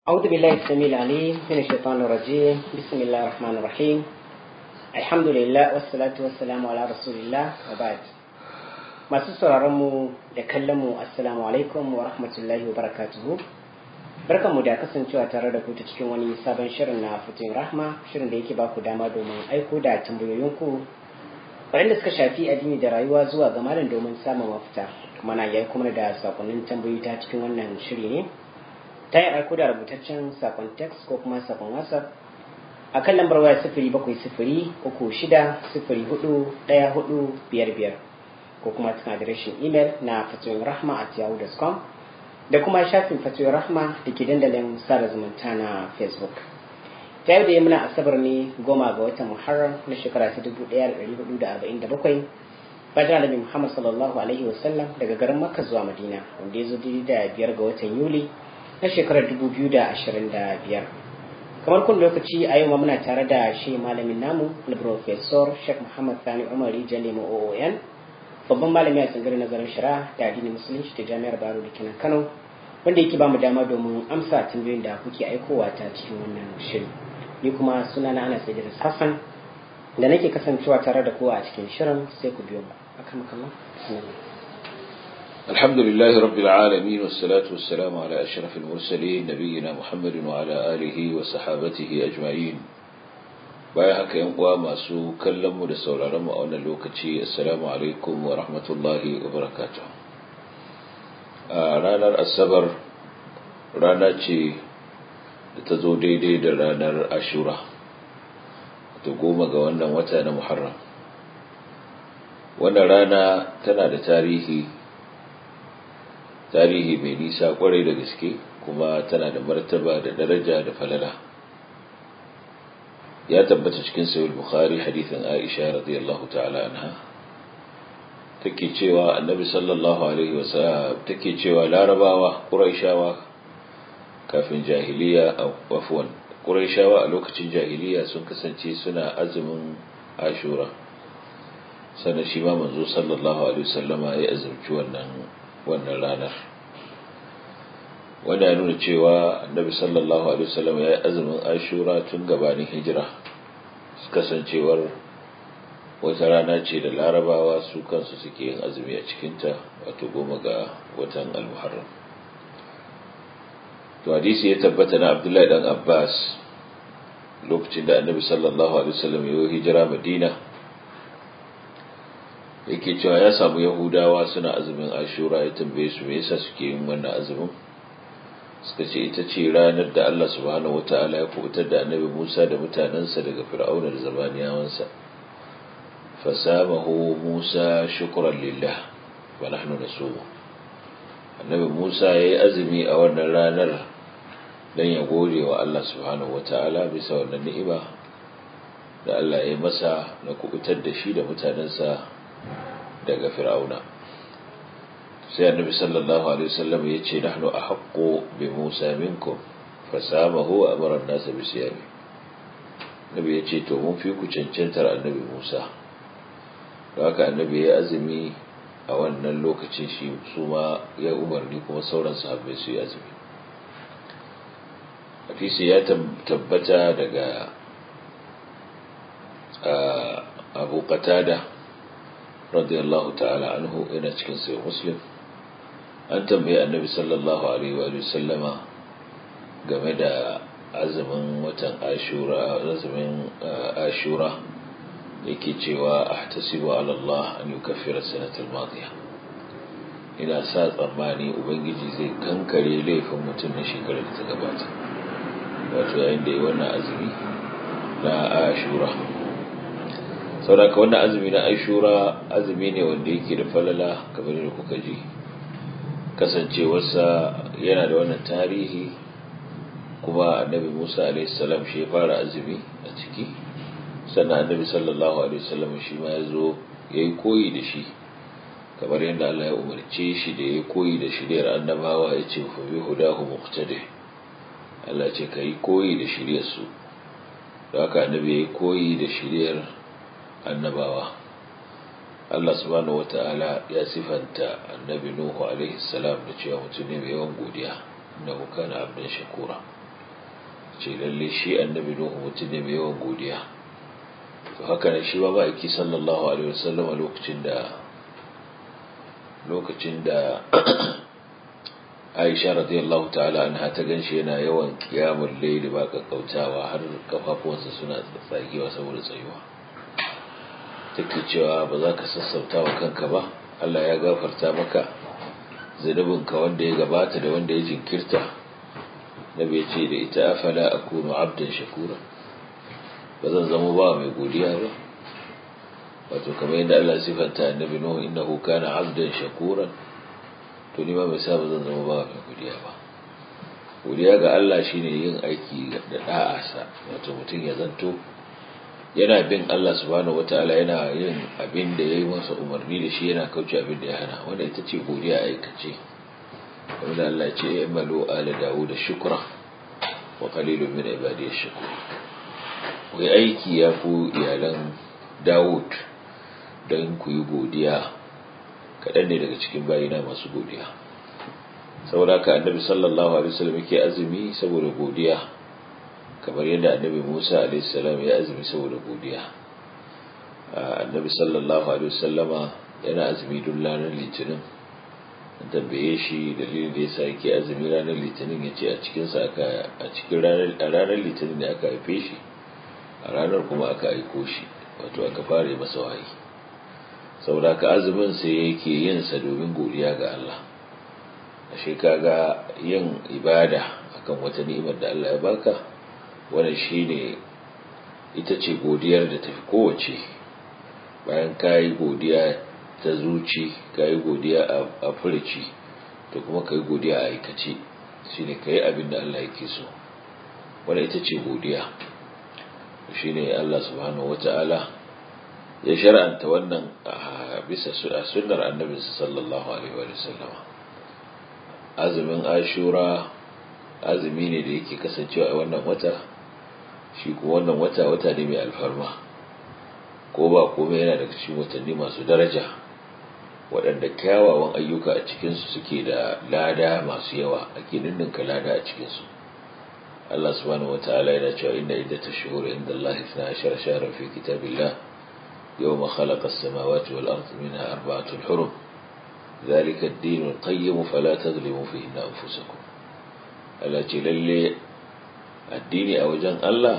أعوذ بالله السميع العليم من الشيطان الرجيم. بسم الله الرحمن الرحيم. الحمد لله والصلاة والسلام على رسول الله وبعد. masu sauraron mu da kallon mu assalamu alaikum wa rahmatullahi wa barakatuhu. Barkanmu da kasancewa tare da ku ta cikin wani sabon shirin na Fatoyin Rahma, shirin da yake baku dama domin aiko da tambayoyinku waɗanda suka shafi addini da rayuwa zuwa ga malam domin samun mafita. Kuma na yayi kuma da sakonnin tambayoyi ta cikin wannan shiri ne ta yi aiko da rubutaccen sakon text ko kuma sakon WhatsApp a kan lambar waya 0703604145 ko kuma cikin adireshin email na fatoyinrahma@yahoo.com da kuma shafin Fatoyin Rahma da ke dandalin sada zumunta na Facebook. Ta yau da yi muna asabar ne 10 ga watan Muharram na shekara ta 1447 bayan Annabi Muhammad sallallahu alaihi wasallam daga garin Makka zuwa Madina, wanda ya zo da 5 ga watan Yuli na shekarar 2025. Kamar kun lokaci a yau muna tare da shi malamin namu Professor Sheikh Muhammad Sani Umar Jalemu OON, babban malami a tsangarin nazarin shari'a da addinin musulunci ta Jami'ar Bayero da kenan Kano, wanda yake ba mu dama domin amsa tambayoyin da kuke aikowa ta cikin wannan shiri. Ni kuma sunana Anas Idris Hassan da nake kasancewa tare da kowa a cikin shirin, sai ku biyo mu. Akramakallah. الحمد لله رب العالمين والصلاة والسلام على أشرف المرسلين نبينا محمد وعلى آله وصحابته أجمعين. بايحك ينقوى ما سو كلم ودسول رمى أولا لوكتي. السلام عليكم ورحمة الله وبركاته. ranar asabar rana ce da ta zo daidai da ranar ashura ta 10 ga wannan wata na Muharram. Wannan rana tana da tarihi mai nisa kwarai da gaske, kuma tana da martaba da daraja da falala. Ya tabbata cikin sahih bukhari hadithin Aisha radiyallahu ta'ala anha take cewa annabi sallallahu alaihi wasallam take cewa larabawa quraishawa kafin jahiliya quraishawa a lokacin jahiliya sun kasance suna azumin ashura, sannan shi ma manzo sallallahu alaihi wasallama ya azumci wannan ranar. wanda ya nuna cewa annabi sallallahu alaihi wasallam ya yi azumin ashura tun gabanin hijira, kasancewar wata rana ce da larabawa su kansu suke yin azumi a cikinta, wato 10 ga watan al-muharram. To hadisi ya tabbata na Abdullahi dan Abbas lokacin da annabi sallallahu alaihi wasallam ya yi hijira Madina, yake cewa ya samu yahudawa suna azumin ashura, ya tambaye su me yasa suke yin wannan azumin. Suka ce ita ce ranar da Allah subhanahu wataala ya kubutar da annabi Musa da mutanansa daga fir'auna da zabaniyawansa. fasamahu Musa shukran lillah wa nahnu nasumu. Annabi Musa yayi azumi a wannan ranar dan ya gode wa Allah subhanahu wataala bisa wannan ni'ima da Allah ya masa na kubutar da shi da mutanansa daga fir'auna. Sai annabi sallallahu alaihi wasallam ya ce nahnu ahaqqu bi Musa minkum fasamahu wa amara an-nas bi siyami. Nabi ya ce to mun fi ku cancantar annabi Musa, don haka annabi ya azumi a wannan lokacin, shi su ma ya umarni kuma sauran sahabbai su yi azumi. Hadisi ya tabbata daga Abu Qatada radiyallahu ta'ala anhu, yana cikin sahih Muslim. An tambaye annabi sallallahu alaihi wa sallama game da azumin watan ashura, yake cewa ahtasibu ala Allah an yukaffira sanatal madiya. Ina sa tsammani ubangiji zai kankare laifin mutum na shekarar da ta gabata, wato yayin da yi wannan azumi na ashura. saboda wannan azumi na ashura azumi ne wanda yake da falala, kamar da kuka ji, kasancewarsa yana da wannan tarihi. Kuma annabi Musa alaihi salam shi ya fara azumi a ciki, sannan annabi sallallahu alaihi wasallam shi ma ya zo ya yi koyi da shi, kamar yadda Allah ya umarce shi da ya yi koyi da shiriyar annabawa, ya ce fa bi hudahu muqtadi. Allah ce ka yi koyi da shiriyar su, da haka annabi ya yi koyi da shiriyar annabawa. Allah subhanahu wata'ala ya sifanta annabi Nuhu alaihi salam da cewa mutum ne mai yawan godiya, innahu kana abdan shakura. ce lalle shi annabi Nuhu mutum ne mai yawan godiya. To haka ne shi ba ma'aiki sallallahu alaihi wasallam lokacin da Aisha radiyallahu ta'ala anha ta ganshi yana yawan qiyamul layli ba kakkautawa har kafafuwansa suna tsagewa saboda tsayuwa, take cewa ba za ka sassauta wa kanka ba, Allah ya gafarta maka zunubinka wanda ya gabata da wanda ya jinkirta. Nabi ya ce da ita afala akunu abdan shakura, ba zan zama ba mai godiya ba. Wato kamar yadda Allah sifanta annabi Nuhu innahu kana abdan shakuran, to ni ma bai sa ba zan zama ba mai godiya ba. Godiya ga Allah shine yin aiki da da'asa, wato mutum ya zanto yana bin Allah subhanahu wataala, yana yin abin da yayi masa umarni da shi, yana kauce abin da ya hana. Wanda ita ce godiya aikace. Wanda Allah ya ce i'malu ala Dawud shukra wa qalilun min ibadiy ash-shakur. Wai aiki ya ku iyalan Dawud dan ku yi godiya, kaɗan ne daga cikin bayina masu godiya. Saboda haka annabi sallallahu alaihi wasallam yake azumi saboda godiya, kamar yadda annabi Musa alaihi salam ya azumi saboda godiya. Annabi sallallahu alaihi wasallama yana azumi duk ranar Litinin. An tambaye shi dalilin da yasa yake azumi ranar Litinin, yace a cikin ranar Litinin ne aka haife shi, a ranar kuma aka aiko shi, wato aka fara masa wahayi. Saboda ka azumin sai yake yin sa domin godiya ga Allah. Ashe kaga yin ibada akan wata ni'imar da Allah ya baka, wannan shine ita ce godiyar da tafi kowace. Bayan kai godiya ta zuci, kai godiya a furuci, to kuma kai godiya a aikace, shine kai abin da Allah yake so. Wannan ita ce godiya. Shine Allah subhanahu wata'ala ya shar'anta wannan bisa sunnar annabi sallallahu alaihi wa sallam. Azumin Ashura azumi ne da yake kasancewa a wannan wata, shi kuma wannan wata ne mai alfarma, ko ba komai yana daga cikin watanni masu daraja waɗanda kyawawan ayyuka a cikinsu suke da lada masu yawa, ake ninninka lada a cikinsu. Allah subhanahu wataala yana cewa inna iddatash shuhuri inda Allah 12 shahran fi kitabillah يوم خلق السماوات والأرض منها 4 حرم ذلك الدين القيم فلا تظلموا فيهن أنفسكم. التي للي الدين أوجن الله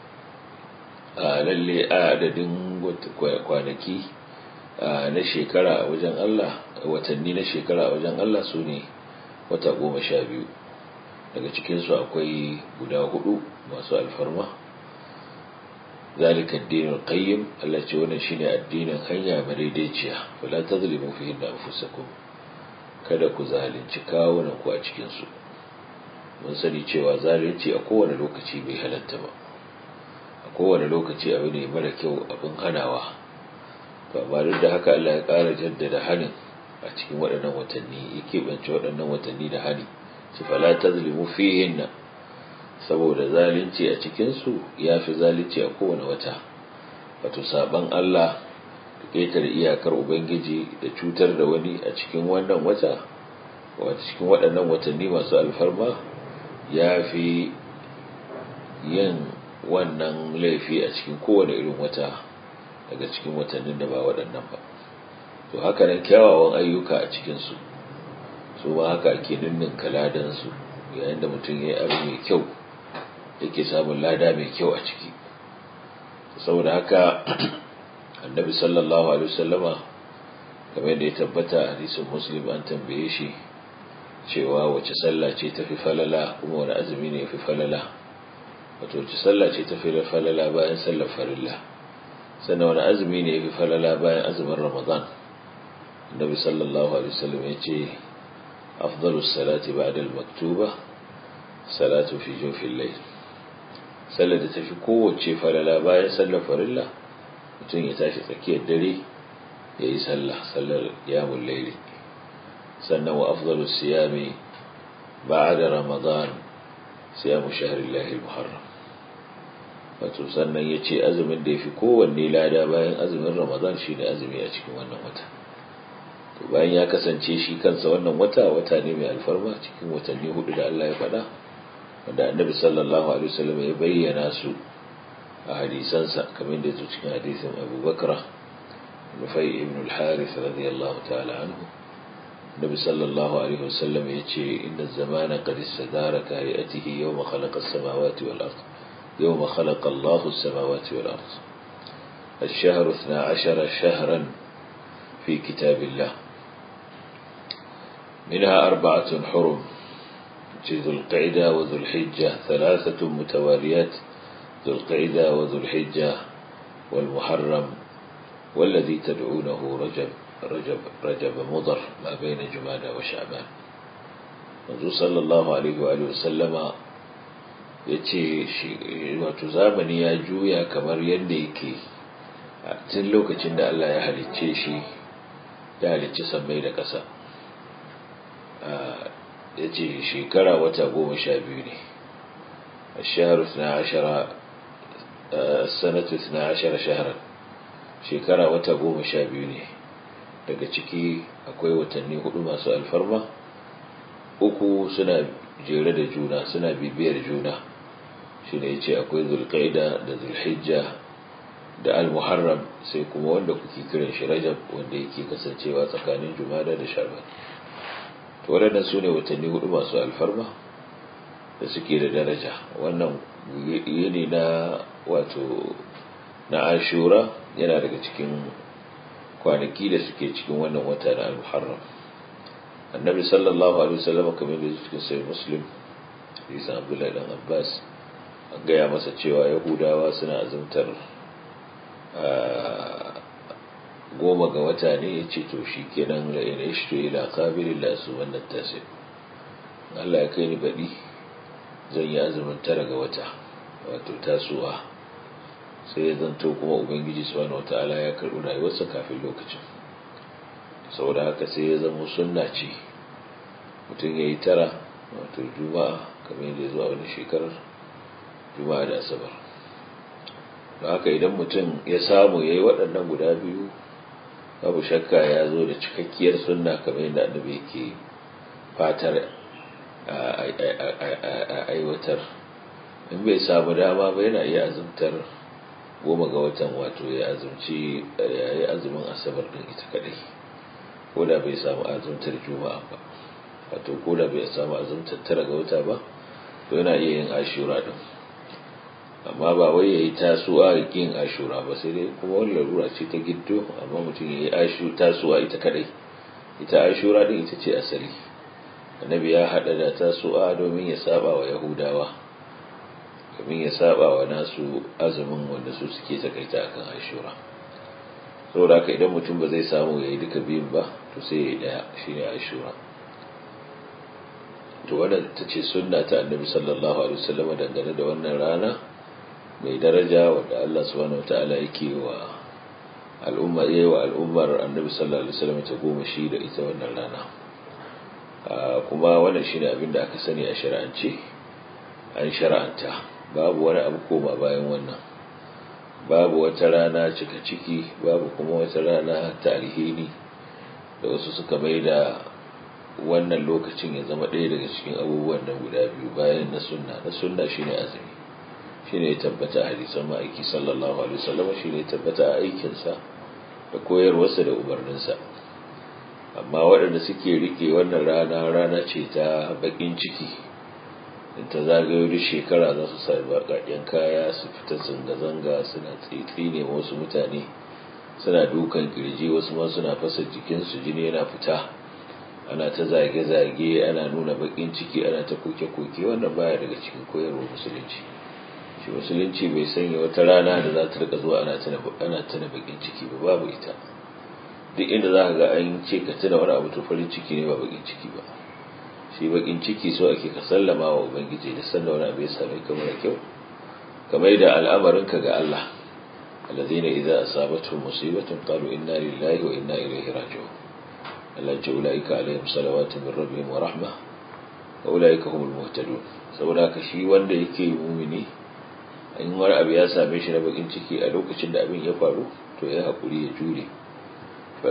للي adadin kwanaki na shekara a wajen Allah, watanni na shekara a wajen Allah su ne wata 12. Daga cikinsu akwai guda 4 masu alfarma. ذلك الدين القيم التي wannan shine addinin hanya madaidaiciya, wala tazlimu fihi anfusakum, kada ku zalunci kawunan ku a cikin su. Mun sani cewa zalunci a kowane lokaci bai halatta ba, a kowane lokaci abu ne mara kyau, abin hanawa. To amma duk da haka Allah ya ƙara jaddada hanin a cikin waɗannan watanni, yake bance waɗannan watanni da hani, ci fala tazlimu fihinna, saboda zalunci a cikinsu ya fi zalunci a kowane wata. Wato saban Allah da ƙetare iyakar Ubangiji da cutar da wani a cikin wannan wata, wato cikin waɗannan watanni masu alfarma, ya fi yin wannan laifi a cikin kowane irin wata daga cikin watannin da ba waɗannan ba. To haka nan kyawawan ayyuka a cikinsu, su ma haka ake ninninka ladansu. Yayin da mutum ya yi abu mai kyau, yake samun lada mai kyau a ciki. Saboda haka annabi sallallahu alaihi wasallama, kamar da ya tabbata a hadisin Muslim, an tambaye shi cewa wace sallah ce tafi falala, kuma wani azumi ne yafi falala. Wato wace sallah ce tafi falala bayan sallar farilla, sannan wani azumi ne yafi falala bayan azumin Ramadan. Annabi sallallahu alaihi wasallam ya ce afdalus salati ba'da al-maktuba salatu fi jawfil layl. Sallar da tafi kowace falala bayan sallar farilla, mutum ya tashi tsakiyar dare ya yi sallar qiyamul layl. Sannan wa afdalus siyami ba'da Ramadan siyamu shahrillahi al-muharram. Wato sannan yace azumin da yafi kowanne lada bayan azumin Ramadan shine azumi a cikin wannan wata. To bayan ya kasance shi kansa wannan wata ne mai alfarma cikin watanni 4 da Allah ya faɗa, wanda annabi sallallahu alaihi wasallam ya bayyana su a hadisansa kamar da yake cikin hadisin Abu Bakra Nufai ibn al-Harith radiyallahu ta'ala anhu النبي صلى الله عليه وسلم يجي إن الزمان قد استدار كهيئته يوم خلق السماوات والأرض يوم خلق الله السماوات والأرض الشهر 12 شهرا في كتاب الله منها 4 حرم ذو القعدة وذو الحجة 3 متواليات ذو القعدة وذو الحجة والمحرم والذي تدعونه رجب مضر ما بين جمادى وشعبان منذ صلى الله عليه وآله وسلم yace wato zamani ya juya kamar yadda yake a cikin lokacin da Allah ya halicce shi ya halicci sammai da ƙasa yace shekara wata 12 ne الشهر 12 السنة 12 شهرا shekara wata 12 ne daga ciki akwai watanni 4 masu alfarma 3 suna jere da juna suna bibiyar juna shine yace akwai zulqaida da zulhijja da almuharram sai kuma wanda kuke kiran shi rajab wanda yake kasancewa tsakanin jumada da sha'ban to wadannan sune watanni 4 masu alfarma da suke da daraja wannan yini na wato na ashura yana daga cikin kwanaki da suke cikin wannan wata na al-muharram annabi sallallahu alaihi wasallam kamar da cikin sai muslim isa abdullahi dan abbas an gaya masa cewa yahudawa suna azumtar 10 ga wata ne yace to shikenan la ina ishtu ila qabilin la su wannan tasi Allah ya kai ni badi zan yi azumin 9 ga wata wato tasuwa sai ya zanto kuma ubangiji subhanahu wataala ya karbi rayuwarsa kafin lokacin saboda haka sai ya zama sunna ce mutum yayi 9 wato juma'a kamar yadda zuwa wani shekarar juma'a da asabar don haka idan mutum ya samu yayi waɗannan guda biyu babu shakka ya zo da cikakkiyar sunna kamar yadda annabi yake fatar a aiwatar in bai samu dama ba yana iya azumtar 10 ga watan wato ya azumci yayi azumin asabar din ita kadai ko da bai samu azumtar juma'a ba wato ko da bai samu azumtar 9 ga wata ba to yana iya yin ashura din amma ba wai yayi tasuwa yin ashura ba sai dai kuma wani larura ce ta giddo amma mutum yayi tasuwa ita kadai ita ashura din ita ce asali annabi ya hada da tasuwa domin ya saba wa yahudawa domin ya saba wa nasu azumin wanda su suke takaita akan ashura saboda haka idan mutum ba zai samu yayi duka biyun ba to sai yayi daya shine ashura to wannan tace sunna ta annabi sallallahu alaihi wasallam dangane da wannan rana mai daraja wanda Allah subhanahu wataala yake wa al'ummar annabi sallallahu alaihi wasallam ta goma shi da ita wannan rana kuma wannan shine abin da aka sani a shari'ance an shar'anta babu wani abu koma bayan wannan babu wata rana cika ciki babu kuma wata rana tarihini da wasu suka mai da wannan lokacin ya zama ɗaya daga cikin abubuwan nan guda biyu bayan na sunna shine azumi shine ya tabbata a hadisan ma'aiki sallallahu alaihi wasallam shine ya tabbata a aikinsa da koyarwarsa da umarninsa amma waɗanda suke rike wannan rana ce ta bakin ciki in ta zagayo duk shekara za su sa baƙaƙen kaya su fita zanga-zanga suna tsitsi ne wasu mutane suna dukan kirji wasu ma suna fasa jikinsu jini yana fita ana ta zage-zage ana nuna bakin ciki ana ta koke-koke wannan baya daga cikin koyarwar musulunci shi musulunci bai sanya wata rana da za ta rika zuwa ana tuna bakin ciki ba babu ita duk inda za ka ga an ce ka tuna wani abu to farin ciki ne ba bakin ciki ba shi bakin ciki so ake ka sallama wa ubangiji da sanda wani abu ya same ka mara kyau kamar da al'amarinka ga Allah alladhina idza asabatuhum musibatun qalu inna lillahi wa inna ilaihi raji'un Allah ya ulaika alaihim salawatu min rabbihim wa rahmah wa ulaika humul muhtadun saboda ka shi wanda yake mu'mini in wani abu ya same shi na bakin ciki a lokacin da abin ya faru to ya hakuri ya jure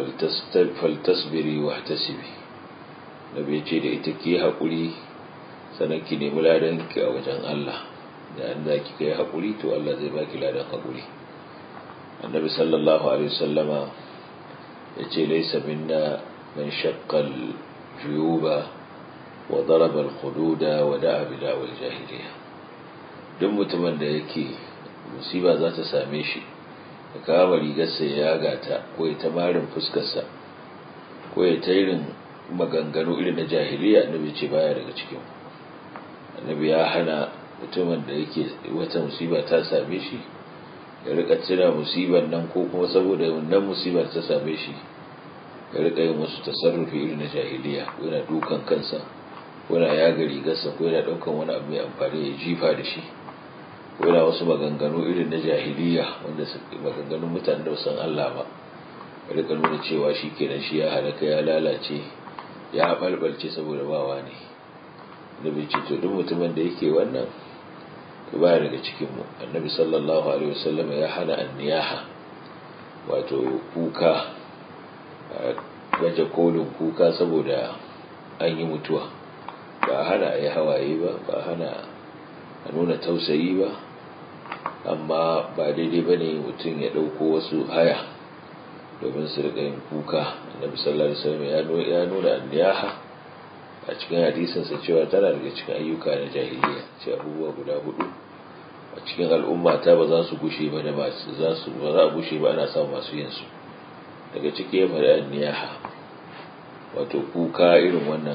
faltasbiri wahtasibi nabi ce da ita ke hakuri sannan ki nemi ladan ki a wajen Allah da an za ki kai haƙuri to Allah zai baki ladan haƙuri. Annabi sallallahu alaihi wasallama ya ce laisa minna man shaqqal juyuba wa daraba al-hududa wa da'a bi da'wal jahiliya. Duk mutumin da yake musiba za ta same shi ya kama rigarsa ya gata ko ya tamarin fuskarsa ko ya ta irin maganganu irin na jahiliya, annabi ce baya daga cikin. Annabi ya hana mutumin da yake wata musiba ta same shi ya rika tuna musibar nan ko kuma saboda wannan musibar ta same shi ya rika yin wasu tasarrufi irin na jahiliya, ko yana dukan kansa ko yana yaga rigarsa ko yana daukan wani abu mai amfani ya jifa da shi ko yana wasu maganganu irin na jahiliya wanda maganganun mutanen da san Allah ba, ya rika nuna cewa shi kenan shi ya halaka ya lalace ya balbalce saboda bawa ne. Annabi ce to duk mutumin da yake wannan baya daga cikinmu. Annabi sallallahu alaihi wasallam ya hana anniyaha, wato kuka, baje kolin kuka saboda an yi mutuwa. Ba hana a yi hawaye ba, ba hana a nuna tausayi ba, amma ba daidai ba ne mutum ya ɗauko wasu haya domin su riƙa yin kuka. Annabi sallallahu alaihi wasallam ya nuna anniyaha a cikin hadisinsa cewa tana daga cikin ayyuka na jahiliya, ce abubuwa guda 4 a cikin al'umma ta ba za su gushe ba da ba za a gushe ba ana samun masu yin su. Daga ciki ya faɗi niyaha, wato kuka irin wannan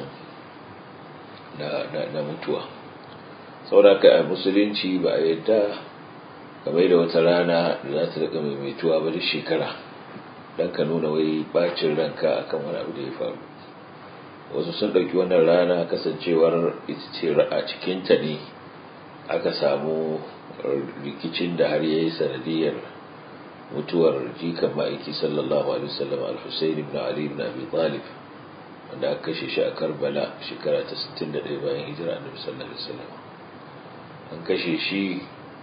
na mutuwa. Saboda a musulunci ba a yadda kamar da wata rana da za ta rika maimaituwa ba duk shekara dan ka nuna wai bacin ranka akan wani abu da ya faru. Wasu sun ɗauki wannan rana kasancewar ita ce a cikinta ne aka samu rikicin da har yayi sanadiyar mutuwar jikan ma'aiki sallallahu alaihi wasallam al-Husayn ibn Ali ibn Abi Talib, wanda aka kashe shi a Karbala shekara ta 61 bayan hijira Annabi sallallahu alaihi wasallam. An kashe shi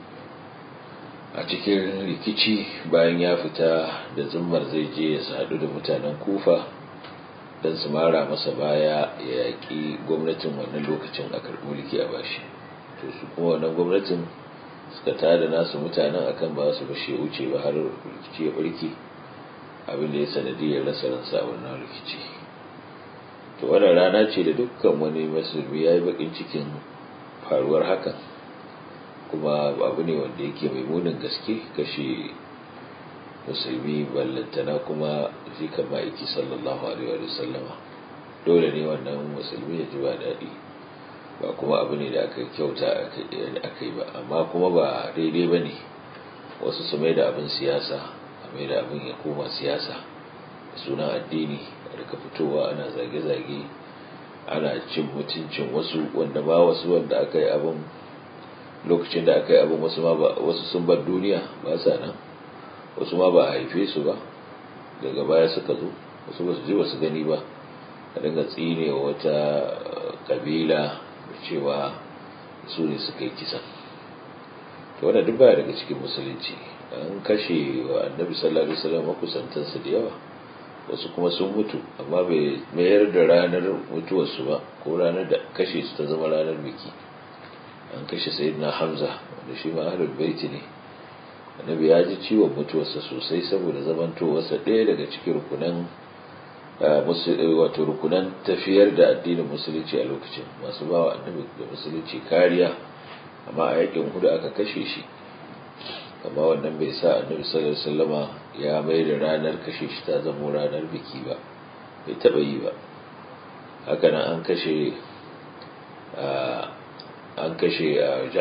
a cikin rikici bayan ya fita da zummar zai je ya sadu da mutanen Kufa don su mara masa baya ya yaƙi gwamnatin wannan lokacin a karɓi mulki a bashi. To su kuma wannan gwamnatin suka tada nasu mutanen akan ba su bashi wuce ba har rikici ya barke, abin da ya sanadiyar rasa ransa a wannan rikici. To wannan rana ce da dukkan wani musulmi ya yi bakin cikin faruwar hakan, kuma abu ne wanda yake mai munin gaske kashe musulmi, ballantana kuma jikan ma'aiki sallallahu alaihi wa sallama. Dole ne wannan musulmi ya ji ba daɗi, ba kuma abu ne da aka kyauta aka yi ba, amma kuma ba daidai ba ne wasu su mai da abin siyasa, a mai da abin ya koma siyasa da sunan addini, daga fitowa ana zage-zage ana cin mutuncin wasu wanda aka yi abin lokacin da aka yi abin wasu sun bar duniya ba sa nan, wasu ma ba a haife su ba, daga baya suka zo, wasu ba su ji ba su gani ba, a dinga tsine wata kabila da cewa su ne suka yi kisan. To wannan duk baya daga cikin musulunci. An kashe wa Annabi sallallahu alaihi wasallam makusantansa da yawa, wasu kuma sun mutu, amma bai mayar da ranar mutuwarsu ba ko ranar da kashe su ta zama ranar biki. An kashe Sayyidina Hamza wanda shi ma ahlul baiti ne. Annabi ya ji ciwon mutuwarsa sosai saboda zamantowarsa ɗaya daga cikin rukunan tafiyar da addinin musulunci a lokacin, masu bawa annabi da musulunci kariya, amma a yakin Uhud aka kashe shi. Amma wannan bai sa Annabi sallallahu alaihi wasallama ya mai da ranar kashe shi ta zama ranar biki ba, bai taba yi ba. Haka nan an kashe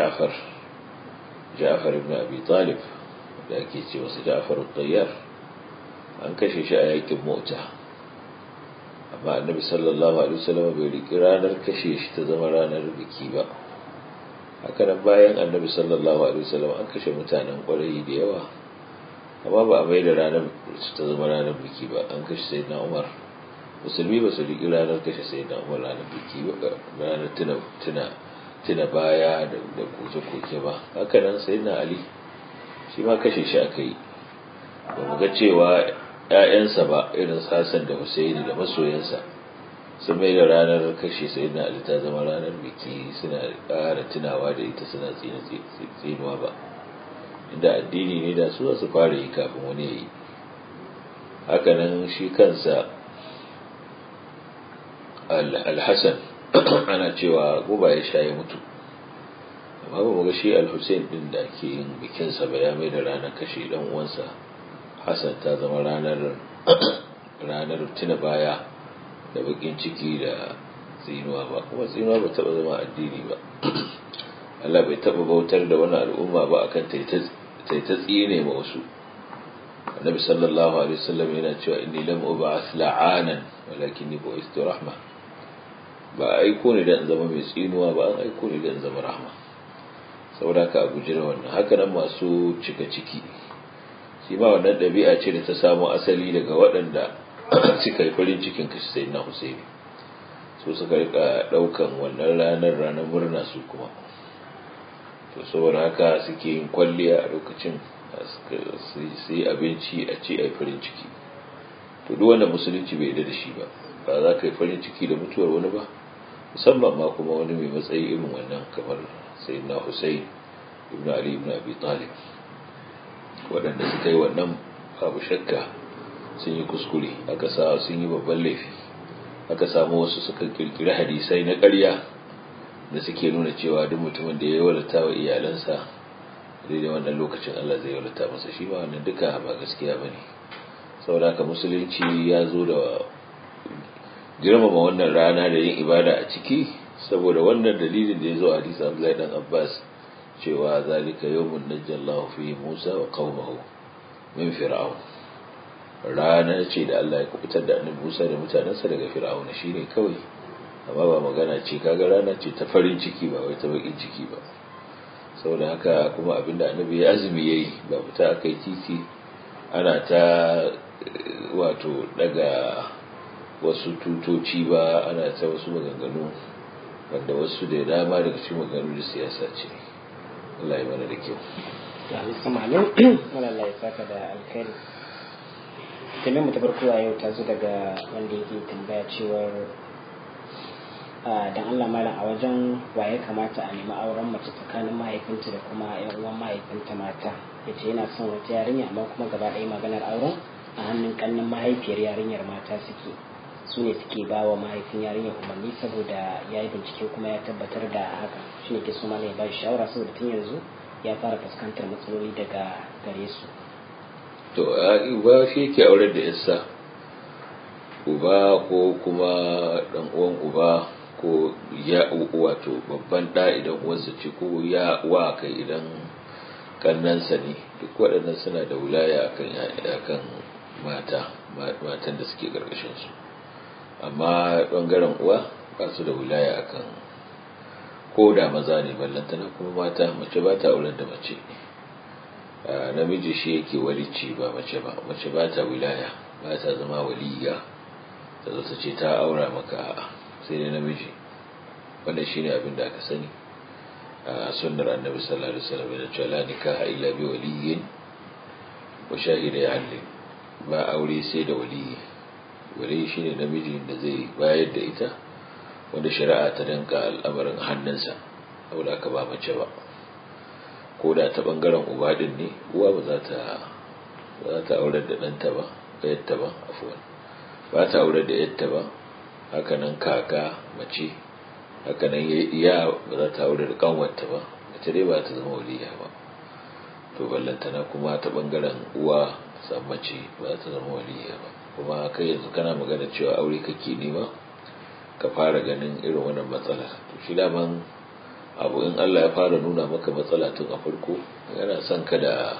Ja'far ibn Abi Talib da ake ce masa Ja'far al-Tayyar, an kashe shi a yakin Mu'ta. Amma Annabi sallallahu alaihi wasallam bai riki ranar kashe shi ta zama ranar biki ba. Haka nan bayan Annabi sallallahu alaihi wasallam an kashe mutanen kwarai da yawa, amma ba a mai da ranar ta zama ranar biki ba. An kashe Sayyidina Umar, musulmi ba su riki ranar kashe Sayyidina Umar ranar biki ba, ranar tuna baya da koke-koke ba. Haka nan Sayyidina Ali shi ma kashe shi aka yi. Ba mu ga cewa ‘ya'yansa ba irin Hassan da Husaini da masoyansa sun mai da ranar kashe sayyidina Ali ta zama ranar biki, suna ƙara tunawa da ita, suna tsinuwa ba, inda addini ne da su fara yi kafin wani ya yi. Hakanan shi kansa al-Hasan ana cewa guba ya sha ya mutu, amma ba ga shi al-Hussein din da ake yin bikinsa ba ya mai da ranar kashe dan uwansa Hassan ta zama ranar tuna baya da bakin ciki da tsinuwa ba, kuma tsinuwa ba taɓa zama addini ba. Allah bai taɓa bautar da wani al'umma ba akan ta tsine ma wasu. Annabi sallallahu alaihi wasallam yana cewa inni lam ub'ath la'anan walakinni bu'ithtu rahma. Ba aiko ne da in zama mai tsinuwa ba, an aiko ne da in zama rahma. Saboda ka abu jira wannan. Haka nan masu cika ciki, shi ma wannan ɗabi'a ce da ta samo asali daga waɗanda suka yi farin cikin kashi sayyidina Husaini, su suka rika ɗaukan wannan ranar murna su kuma. To saboda haka suke yin kwalliya a lokacin, su yi abinci a ce a yi farin ciki. To duk wanda musulunci bai yarda da shi ba, ba za ka yi farin ciki da mutuwar wani ba, musamman ma kuma wani mai matsayi irin wannan kamar sayyidina Husain ibn Ali ibn Abi Talib. Waɗanda suka yi wannan babu shakka sun yi kuskure, sun yi babban laifi. Aka samu wasu suka kirkiri hadisai na ƙarya da suke nuna cewa duk mutumin da ya walata wa iyalansa daidai wannan lokacin Allah zai walata masa, shi ba wannan duka ba gaskiya bane. Saboda haka musulunci ya zo da girmama wannan rana da yin ibada a ciki, saboda wannan dalilin da ya zo a hadisi Abdullahi dan Abbas cewa zalika yawmun najjallahu fi Musa wa qaumahu min fir'aun. Rana ce da Allah ya kubutar da annabi Musa da mutanensa daga fir'aun, shine kawai, amma ba magana ce, kaga rana ce ta farin ciki ba wai ta bakin ciki ba. Saboda haka kuma abinda annabi ya azumi yayi, ba fita akai titi ana ta wato daga wasu tutoci ba, ana ta wasu maganganu wanda wasu da dama daga cikin maganganu da siyasa ce. Allah ya mana da kyau. Allah ya saka da alkhairi. Tambayar mu ta farko a yau ta zo daga wanda yake tambaya cewar dan Allah malam, a wajen waye kamata a nemi auren mace tsakanin mahaifinta da kuma yan uwan mahaifinta mata. Yace yana son wata yarinya amma kuma gaba ɗaya maganar auren a hannun kannin mahaifiyar yarinyar mata suke, su ne suke ba wa mahaifin yarinyar umarni, saboda ya yi bincike kuma ya tabbatar da haka. Shi ne ke so malam ya ba shi shawara, saboda tun yanzu ya fara fuskantar matsaloli daga gare su. To uba shi yake aurar da yarsa, uba ko kuma dan uwan uba, ko ya wato babban da idan uwarsa ce, ko ya wa kai idan kannansa ne, duk waɗannan suna da wilaya akan matan da suke ƙarƙashin su. Amma bangaren uwa ba su da wilaya akan, ko da maza ne ballantana kuma mata. Mace ba ta aurar da mace, namiji shi yake walici ba mace ba. Mace ba ta wilaya, ba ta zama waliya ta zo ta ce ta aura maka, sai dai namiji. Wannan shine abin da aka sani a sunnar annabi sallallahu alaihi wasallam, da cewa la nikaha illa bi waliyyin wa shahidai adlin. Ba aure sai da waliyi. Waliyi shine namiji da zai bayar da ita, wanda shari'a ta danka al'amarin hannunsa, saboda aka ba mace ba. Ko da ta bangaren uba din ne, uwa ba za ta aurar da ɗanta ba, yatta ba, afuwan, ba ta aurar da yatta ba. Hakanan kaka mace, hakanan ya ba za ta aurar da kanwarta ba, mace dai ba ta zama waliya ba. To ballantana kuma ta bangaren uwa san mace ba ta zama waliya ba. Kuma kai yanzu kana magana cewa aure kake nema, ka fara ganin irin wannan matsala. To shi daman abu, in Allah ya fara nuna maka matsala tun a farko, yana son ka da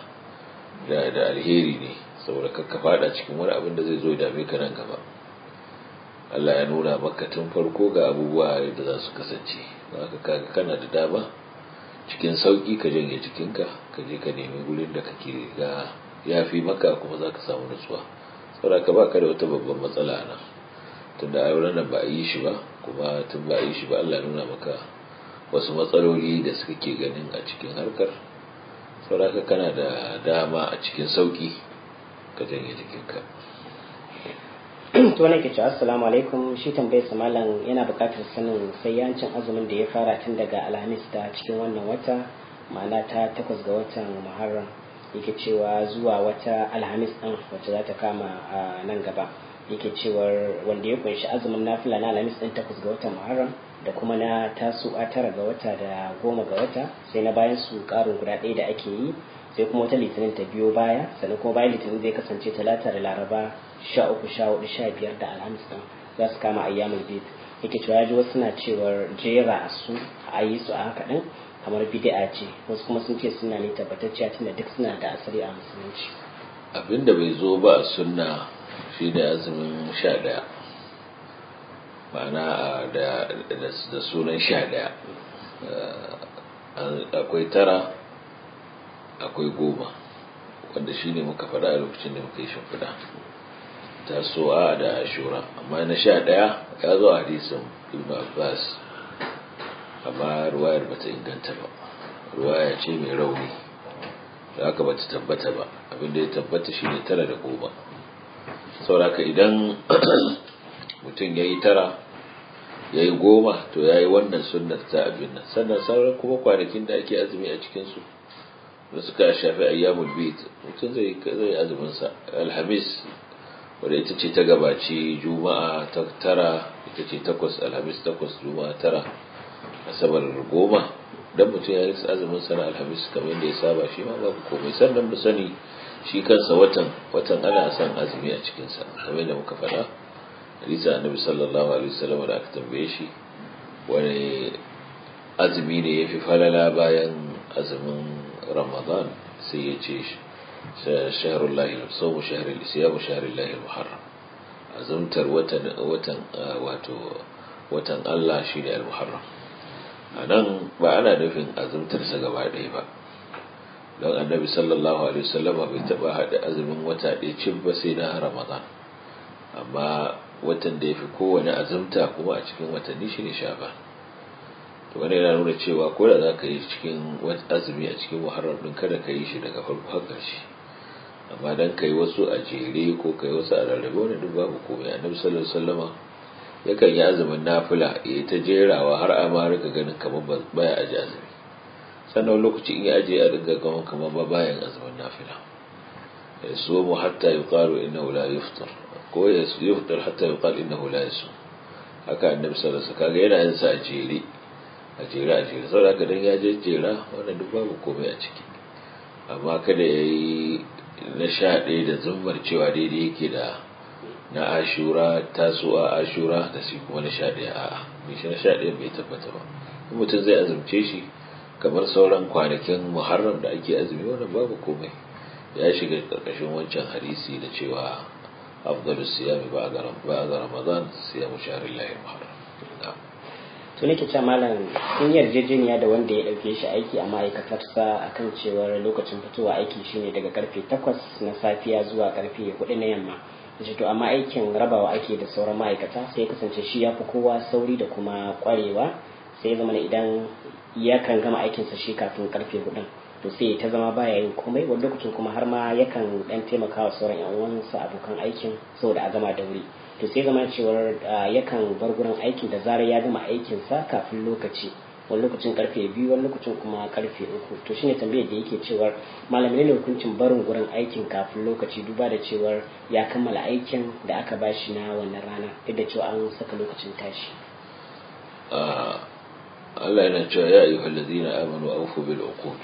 alheri ne, saboda ka fada cikin wani abin da zai zo ya dame ka nan gaba. Allah ya nuna maka tun farko ga abubuwa da za su kasance, haka kaga kana da dama cikin sauki ka janye jikinka, ka je ka nemi gurin da kake ga yafi maka, kuma za ka samu nutsuwa. Saboda ka baka da wata babban matsala nan, tunda auren nan ba a yi shi ba, kuma tun ba a yi shi ba Allah ya nuna maka wasu matsaloli da suka ke ganin a cikin harkar. Saboda kana da dama a cikin sauki ka janye jikinka. to ne ke cewa assalamu alaikum, shi tambayar sa malam yana buƙatar sanin sayyancin azumin da ya fara tun daga alhamis ta cikin wannan wata, ma'ana ta 8 ga watan muharram, yake cewa zuwa wata alhamis din wacce za ta kama a nan gaba, yake cewar wanda ya kunshi azumin nafila na alhamis din 8 ga watan muharram da kuma na tasu'a 9 ga wata da 10 ga wata, sai na bayan su karin guda ɗaya da ake yi, sai kuma wata litinin ta biyo baya, sannan kuma bayan litinin zai kasance talata da laraba 13, 14, 15 da alhamis din za su kama ayyamul bid. Yake cewa ya ji wasu na cewar jera su a yi su a haka din kamar bid'a ce, wasu kuma sun ce suna ne tabbatacciya tunda duk suna da asali a musulunci. Abinda bai zo ba a sunna shi da azumin 11, ma'ana da sunan 11 akwai 9 akwai 10 wanda shi ne muka faɗa a lokacin da muka yi shimfiɗa tasu'a da ashura, amma na 11 ya zo a hadisin ibn Abbas, amma ruwayar bata inganta ba, ruwaya ce mai rauni da aka bata tabbata ba. Abinda ya tabbata shine 9 da 10. sauraka idan mutum ya yi 9 ya yi 10 to ya yi wannan sunnar ta abin nan. Sannan sauran kuma kwanakin da ake azumi a cikinsu da suka shafi ayyamul bid, mutum zai azuminsa. Alhamis wadda ita ce ta gabaci juma'a ta 9, ita ce 8, alhamis 8, juma'a 9, asabar 10, dan mutum ya yi azumin sana alhamis kamar yadda ya saba shi ma babu komai. Sannan mu sani shi kansa watan ana son azumi a cikinsa kamar yadda muka faɗa hadisi annabi sallallahu alaihi wasallam da aka tambaye shi wani azumi ne yafi falala bayan azumin ramadan, sai ya ce shahrullahi sawmu shahril isyamu shahrillahi al-muharram, azumtar watan Allah shine al-muharram. anan ba ana nufin azumtar sa gaba ɗaya ba, don annabi sallallahu alaihi wasallam bai taba hada azumin wata ɗaya cin ba sai na ramadan, amma watan da yafi kowane azumta kuma a cikin watanni shine sha'ban. to wannan yana nuna cewa ko da zaka yi cikin azumi a cikin muharram din kada ka yi shi daga farko har ƙarshe, amma dan kai wasu a jere ko kai wasu a rarrabe wannan duk babu komai. Annabi sallallahu alaihi wasallam yakan yi azumin nafila ya ta jerawa har a ma rika ganin kamar baya aje azumi, sannan lokaci in ya aje a dinga ganin kamar ba bayan azumin nafila. yasumu hatta yuqalu innahu la yufṭir, ko yufṭir hatta yuqal innahu la yasum. haka Annabi sallallahu alaihi wasallam kaga yana yin sa a jere saboda haka dan ya jejjera wannan duk babu komai a ciki, amma kada yayi na 11 da zummar cewa daidai yake da na ashura, tasu'a ashura da shi kuma na 11. a'a shi na 11 bai tabbata ba. mutum zai azumce shi kamar sauran kwanakin muharram da ake azumi wannan babu komai, ya shiga karkashin wancan hadisi da cewa afdalus siyami ba'da ramadan siyamu shahrillahi al-muharram. to nake cewa malam sun yarjejeniya da wanda ya dauke shi aiki a ma'aikatarsa akan cewar lokacin fitowa aiki shine daga karfe 8 na safiya zuwa karfe 4 na yamma. to amma aikin rabawa ake da sauran ma'aikata, sai kasance shi ya fi kowa sauri da kuma kwarewa, sai zama idan yakan gama aikinsa shi kafin karfe 4 to sai ta zama baya yin komai, wani lokacin kuma har ma yakan dan taimakawa sauran yan uwansa abokan aikin saboda a gama da wuri. to sai zama cewar yakan bar gurin aikin da zarar ya gama aikinsa kafin lokaci, wani lokacin karfe 2 wani lokacin kuma karfe 3. to shine tambayar da yake cewar malamin ne hukuncin barin gurin aikin kafin lokaci duba da cewar ya kammala aikin da aka bashi na wannan rana duk da cewa an saka lokacin tashi. Allah yana cewa ya ayyuhal ladina amanu awfu bil uqud,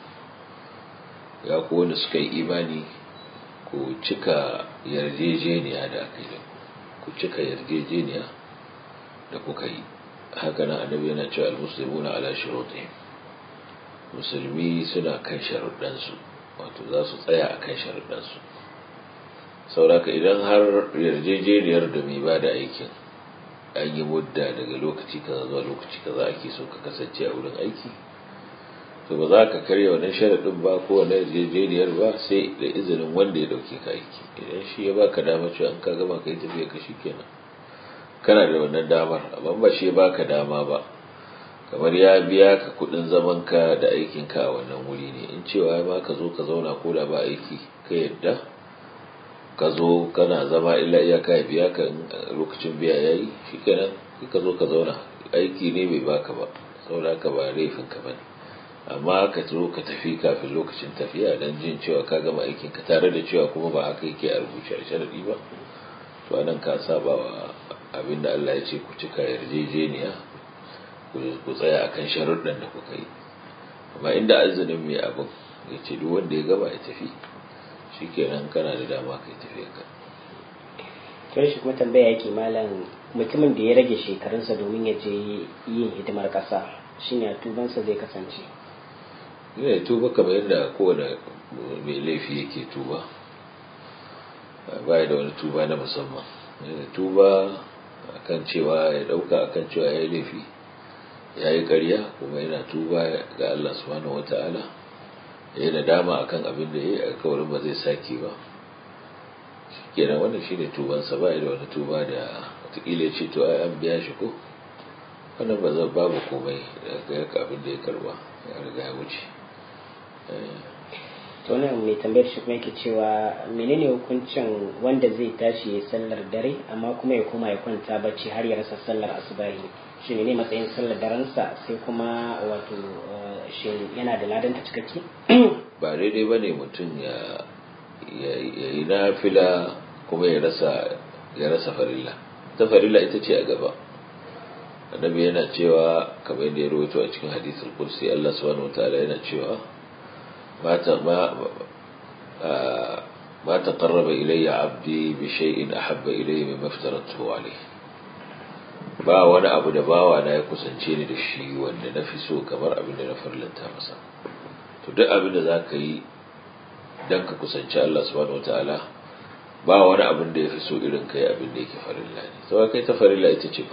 ya ku wanda suka yi imani ku cika yarjejeniya da aka yi, ku cika yarjejeniya da kuka yi. haka nan annabi yana cewa al-muslimuna ala shurutihim, musulmi suna kan sharuɗansu, wato za su tsaya akan sharuɗansu. sauraka idan har yarjejeniyar da mai ba da aikin an yi mudda daga lokaci kaza zuwa lokaci kaza ake so ka kasance a wurin aiki, to ba za ka karya wannan sharaɗin ba ko wannan yarjejeniyar ba sai da izinin wanda ya ɗauke ka aiki. idan shi ya baka dama cewa an ka gama ka yi tafiya ka shikenan kana da wannan damar, amma ba shi ya baka dama ba, kamar ya biya ka kuɗin zaman ka da aikin ka a wannan wuri ne, in cewa ma ka zo ka zauna ko da ba aiki ka yadda ka zo kana zama illa iyaka ya biya ka lokacin biya yayi shikenan ka zo ka zauna aiki ne bai baka ba saboda haka ba laifin ka bane amma ka zo ka tafi kafin lokacin tafiya dan jin cewa ka gama aikin ka tare da cewa kuma ba haka yake a rubuce a sharadi ba to anan ka saba wa abinda Allah ya ce ku cika yarjejeniya ku tsaya akan sharuɗan da kuka yi amma inda azumin mai abin ya ce duk wanda ya gaba ya tafi shikenan kana da dama kai tafiya ka to shi kuma tambaya yake malam mutumin da ya rage shekarunsa domin ya je yin hidimar ƙasa shin ya tubansa zai kasance ya tuba kamar yadda kowane mai laifi yake tuba baya da wani tuba na musamman ya tuba akan cewa ya dauka akan cewa ya yi laifi ya yi ƙarya kuma yana tuba ga Allah subhanahu wata'ala ya yi nadama akan abin da ya yi alkawarin ba zai sake ba kenan wannan shine tubansa ba da wani tuba da watakila ya ce to ai an biya shi ko wannan ba zai babu komai daga abin da ya karba ya riga ya wuce to nan mai tambayar shi kuma yake cewa menene hukuncin wanda zai tashi ya sallar dare amma kuma ya koma ya kwanta bacci har ya rasa sallar asubahi shi ne matsayin sallar darensa sai kuma wato shi yana da ladanta cikakke ba daidai ba ne mutum ya yi nafila kuma ya rasa farilla ta farilla ita ce a gaba annabi yana cewa kamar yadda ya rawaito a cikin hadisul qudsi Allah subhanahu wataala yana cewa ma taqarraba ilayya 'abdi bi shay'in ahabba ilayya mimma aftaratuhu alayhi ba wani abu da bawa na ya kusance ni da shi wanda na fi so kamar abin da na farlanta masa to duk abin da zaka yi dan ka kusanci Allah subhanahu wataala ba wani abin da ya fi so irin kai abin da yake farilla ne sai kai ta farilla ita ce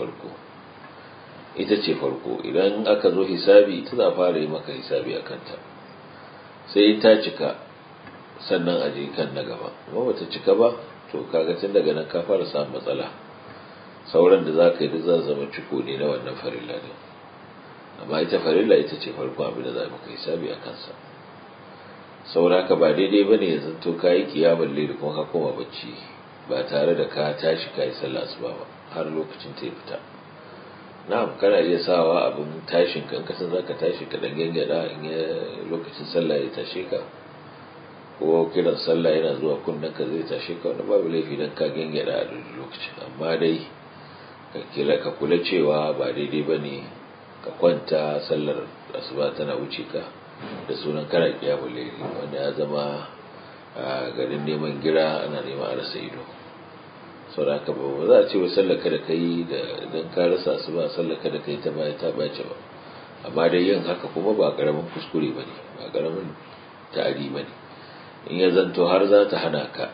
farko idan aka zo hisabi ita za fara yi maka hisabi akan ta sai ta cika sannan a je kan na gaba amma bata cika ba to kaga tun daga nan ka fara samun matsala sauran da za ka yi da za zama ciko ne na wannan farilla ne amma ita farilla ita ce farko abin da za maka hisabi a kansa saura ka ba daidai ba ne ya zanto ka yi kiyamar laili kuma ka koma bacci ba tare da ka tashi ka yi sallah asuba ba har lokacin ta fita na'am kana iya sawa abin tashin ka in kasan za ka tashi ka dan gangada in ya lokacin sallah ya tashe ka ko kiran sallah yana zuwa kunnen ka zai tashe ka wani babu laifi dan ka gangada a lokacin amma dai ka kula cewa ba daidai ba ne ka kwanta sallar asuba tana wuce ka da sunan kana kiyamul layli wanda ya zama garin neman gira ana neman a rasa ido saboda haka ba za a ce wai sallar ka da kai da idan ka rasa asuba sallar ka da kai ta baya ta bace ba amma dai yin haka kuma ba karamin kuskure bane ba karamin ta'adi bane in ya zanto har za ta hana ka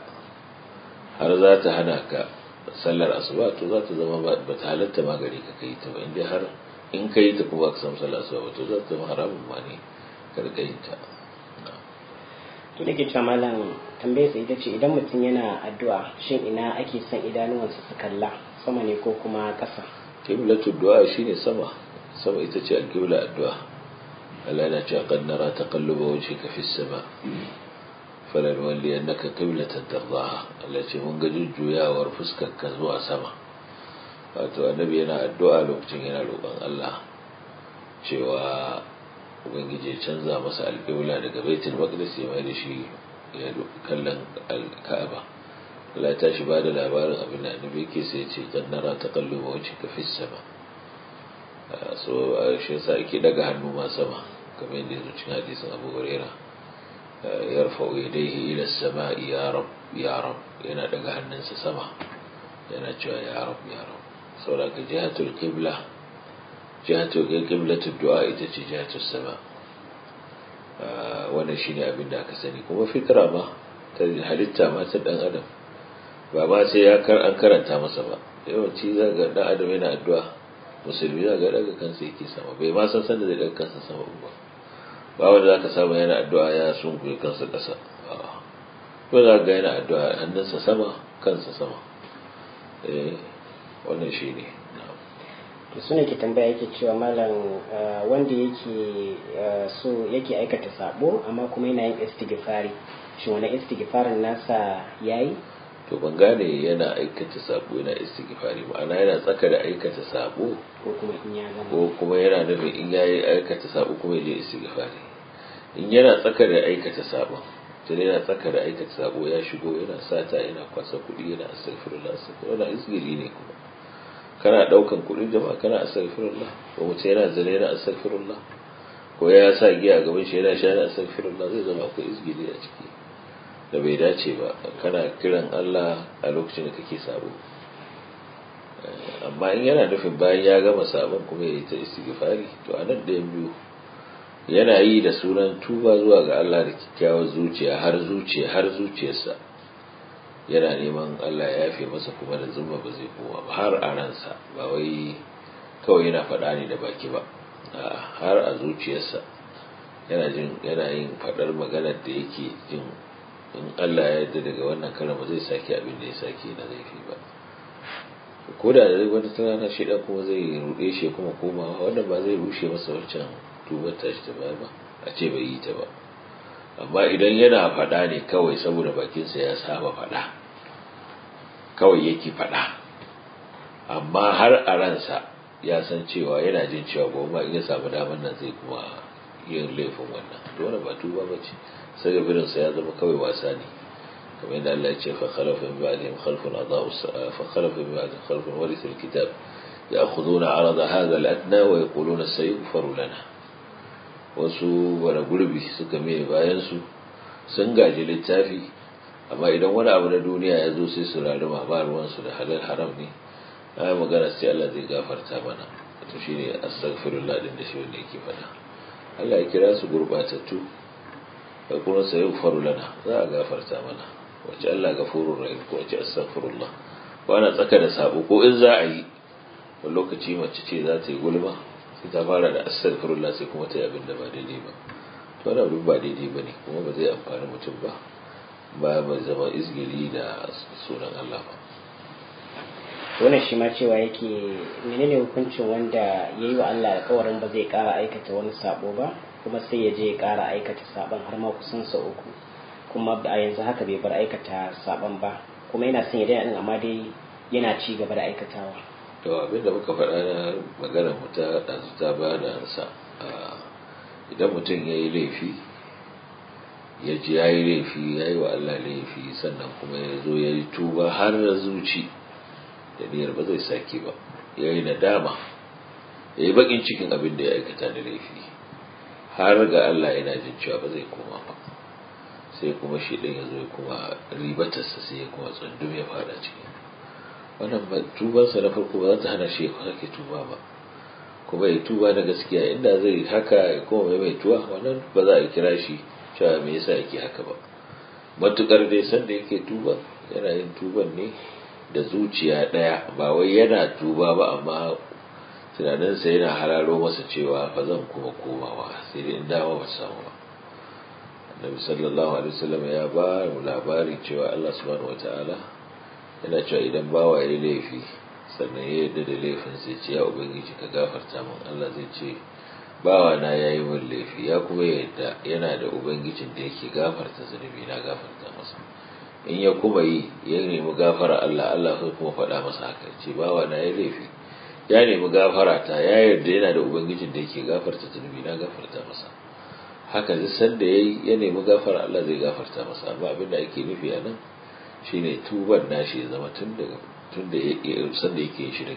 sallar asuba to za ta zama ba ta halatta ma gari ka kai ta ba inda har in kai ta kuma ka samu sallar asuba to za ta zama haramun ma ne karkayinta to da ke cewa malam tambayar sai ita ce idan mutum yana addu'a shin ina ake son idanuwansa su kalla sama ne ko kuma ƙasa qiblatud du'a shine sama ita ce alqibla addu'a Allah yana cewa qad nara taqalluba wajhika fis sama falan walli annaka qiblatan tardaha Allah ce mun ga jujjuyawar fuskar ka zuwa sama wato annabi yana addu'a lokacin yana roƙon Allah cewa ubangiji ya canza masa alƙibla daga baitul maqdis ya mai da shi ya kallon alka'aba Allah ta shi bada labarin abin da annabi yake sai ya ce jannara taqalluba wajhika fis sama so shi yasa ake daga hannu ma sama kamar yadda yake cikin hadisin Abu Huraira yarfa'u yadayhi ila as-sama'i ya rab ya rab yana daga hannunsa sama yana cewa ya rab ya rab saboda ka jihatul qibla qiblatud du'a ita ce jihatus sama wannan shine abin da aka sani kuma fitra ma ta halitta ma ta dan adam ba ma sai ya an karanta masa ba yawanci zaga dan adam yana addu'a musulmi zaga daga kansa yake sama bai ma san da zai daga kansa sama ba wanda zaka samu yana addu'a ya sunkuye kansa kasa ko zaga yana addu'a hannunsa sama kansa sama wannan shine to sune ke tambaya yake cewa malam wanda yake so yake aikata sabo amma kuma yana yin istighfari shi wani istighfarin nasa yayi to ban gane yana aikata sabo yana istighfari ma'ana yana tsaka da aikata sabo ko kuma in ya gama ko kuma yana nufin in yayi aikata sabo kuma ya je istighfari. In yana tsaka da aikata sabon to yana tsaka da aikata sabo ya shigo yana sata yana kwasa kuɗi yana astaghfirullah wannan izgili ne kuma kana daukan kuɗin jama'a kana astaghfirullah ko mutum yana zina yana astaghfirullah ko ya sa giya gaban shi yana sha yana astaghfirullah zai zama akwai izgili a ciki da bai dace ba. Kana kiran Allah a lokacin da kake sabo amma in yana nufin bayan ya gama sabon kuma ya yi ta istighfari to anan da biyu yana yi da sunan tuba zuwa ga Allah da kyakkyawar zuciya har zuciyarsa yana neman Allah ya yafe masa kuma da zuma ba zai koma ba har a ransa ba wai kawai yana faɗa ne da baki ba har a zuciyarsa yana yin faɗar maganar da yake jin in Allah ya yarda daga wannan karan ba zai sake abin da ya sake na laifi ba. Ko da wata tana shi dan kuma zai rude shi kuma komawa wannan ba zai rushe masa wancan tubar tashi ta baya ba a ce bai yi ta ba. Amma idan yana faɗa ne kawai saboda bakinsa ya saba faɗa kawai yake faɗa amma har a ransa ya san cewa yana jin cewa goma in ya samu damar nan zai kuma yin laifin wannan to wannan ba tuba ba ce sai birinsa ya zama kawai wasa ne kamar yadda Allah ya ce fa khalafa min ba'dihim khalfun adaa'u fa khalafa min ba'dihim khalfun warithu al-kitab ya'khuduna 'arada hadha al-adna wa yaquluna sayughfaru lana. Wasu wani gurbi suka mai bayan su sun gaji littafi amma idan wani abu na duniya ya zo sai su rarruma ba ruwansu da halal haram ne ai magana sai Allah zai gafarta mana to shine astaghfirullah din da shi wanda yake faɗa. Allah ya kira su gurbatattu da kuma sai faru lana za a gafarta mana wace Allah gafurur rahim ko wace astaghfirullah ko ana tsaka da sabo ko in za a yi wani lokaci mace ce za ta yi gulma sai ta fara da astaghfirullah sai kuma ta yi abin da ba daidai ba to wannan abin ba daidai ba ne kuma ba zai amfani mutum ba zama izgili da sunan Allah ba. wannan shi ma cewa yake menene hukuncin wanda ya yi wa Allah alƙawarin ba zai ƙara aikata wani sabo ba kuma sai ya je ya ƙara aikata saban har ma kusan sau uku kuma a yanzu haka bai bar aikata saban ba kuma yana son ya daina din amma dai yana ci gaba da aikatawa. To abin da muka faɗa na maganar mu ta ba da sa idan mutum ya yi laifi ya ji ya yi laifi ya yi wa Allah laifi sannan kuma ya zo ya yi tuba har da zuci da niyyar ba zai sake ba ya yi nadama ya yi bakin cikin abin da ya aikata da laifi har ga Allah yana jin cewa ba zai koma ba sai kuma shi ɗin ya zo ya kuma ribatarsa sai ya kuma tsundum ya fada ciki wannan tubansa na farko ba za ta hana shi ya sake tuba ba kuma ya tuba da gaskiya inda zai haka ya kuma mai tuwa wannan ba za a kira shi cewa me yasa yake haka ba matukar dai san da yake tuba yana yin tuban ne da zuciya daya ba wai yana tuba ba amma tunaninsa yana hararo masa cewa fa zan kuma komawa sai dai in dawo ba samu ba. Annabi sallallahu alaihi wasallam ya ba mu labari cewa Allah subhanahu wataala yana cewa idan bawa ya laifi sannan ya yarda da laifin sai ce ya ubangiji ka gafarta min Allah zai ce bawa na yayi min laifi ya kuma yarda yana da ubangijin da yake gafarta zunubi na gafarta masa in ya kuma yi ya nemi gafara Allah sai kuma faɗa masa haka ce bawa na yayi laifi ya nemi gafara ta ya yarda yana da ubangijin da yake gafarta zunubi na gafarta masa haka duk sanda yayi ya nemi gafara Allah zai gafarta masa amma abin da ake nufi a nan shine tuban nashi ya zama tun da sanda yake shi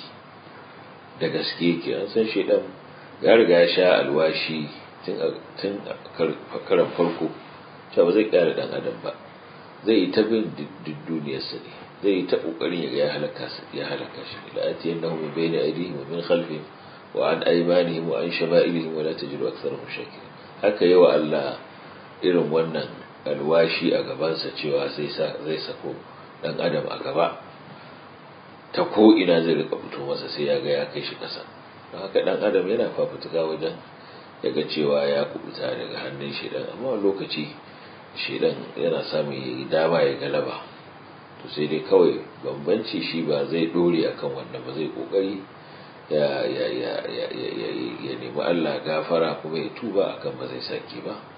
da gaske ki an san shedan ya riga ya sha alwashi tun karan farko cewa ba zai kare dan adam ba zai yi ta bin duniyarsa ne zai yi ta kokarin ya halaka shi la atiyannahum min bayni aydihim wa min khalfihim wa an aymanihim wa an shama'ilihim wa la tajidu aktharahum shakirin haka yawa Allah irin wannan alwashi a gabansa cewa zai sako dan adam a gaba ta ko ina zai rika fito masa sai ya ga ya kai shi kasa don haka dan adam yana fafutuka wajen yaga cewa ya kubuta daga hannun shedan amma lokaci shedan yana samun yayi dama ya galaba to sai dai kawai bambanci shi ba zai dore akan wannan ba zai kokari ya nemi Allah gafara kuma ya tuba akan ba zai sake ba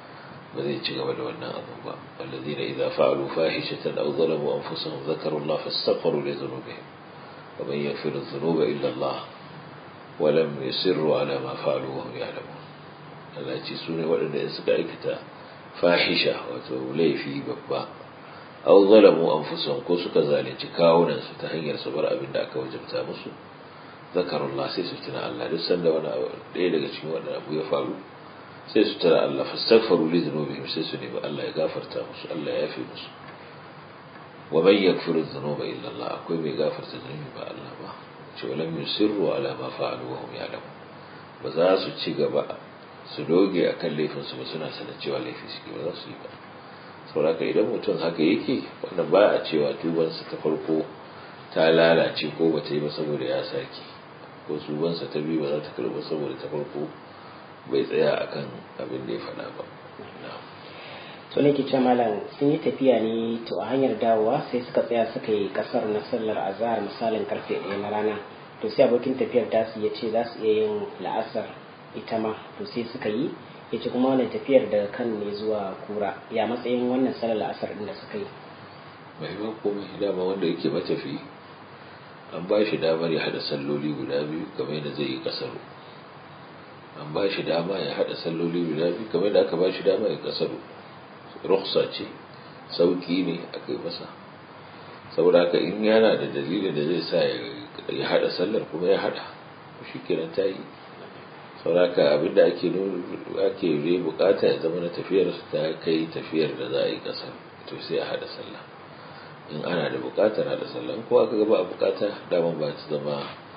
ba zai ci gaba da wannan abu ba. Wallazina idza fa'alu fahishatan aw zalamu anfusahum dhakaru Allah fastaghfiru li dhunubihim wa man yaghfiru dhunuba illa Allah wa lam yusirru ala ma fa'alu wa hum ya'lamun. Allah ya ce su ne waɗanda suka aikata fahisha wato laifi babba aw zalamu anfusahum ko suka zalunci kawunan su ta hanyar su bar abin da aka wajabta musu zakarullah sai su tuna Allah duk sanda wani ɗaya daga cikin wannan abu ya faru sai su tuna Allah fastaghfiru li dhunubihim sai su nemi Allah ya gafarta musu Allah ya yafe musu wa man yaghfiru dhunuba illa Allah akwai mai gafarta zunubi ba Allah ba ce walam yusirru ala ma fa'alu wa hum ya'lamun ba za su ci gaba su doge akan laifin su ba suna sanar cewa laifi suke ba za su yi ba saboda idan mutum haka yake wannan ba a cewa tubansa ta farko ta lalace ko ba ta yi ba saboda ya sake ko tubansa ta biyu ba za ta karɓa saboda ta farko bai tsaya akan abin da ya faɗa ba. To ne ke ce malam sun yi tafiya ne to a hanyar dawowa sai suka tsaya suka yi kasar na sallar azhar misalin karfe 1 na rana to sai abokin tafiyar tasu ya ce za su iya yin la'asar ita ma to sai suka yi ya ce kuma wannan tafiyar daga kan ne zuwa kura ya matsayin wannan sallar la'asar din da suka yi. Mai ba komai dama wanda yake matafi an ba shi damar ya haɗa salloli guda biyu kamar yadda zai yi kasaru an ba shi dama ya haɗa salloli guda biyu kamar yadda aka ba shi dama ya kasaru rukhsa ce sauki ne aka yi masa saboda haka in yana da dalilin da zai sa ya haɗa sallar kuma ya haɗa shi kenan ta yi saboda haka abinda ake bukata ya zama na tafiyar ta kai tafiyar da za a yi kasar to sai a haɗa sallah in ana da bukatar hada sallah ko aka gaba a bukata daman ba ta zama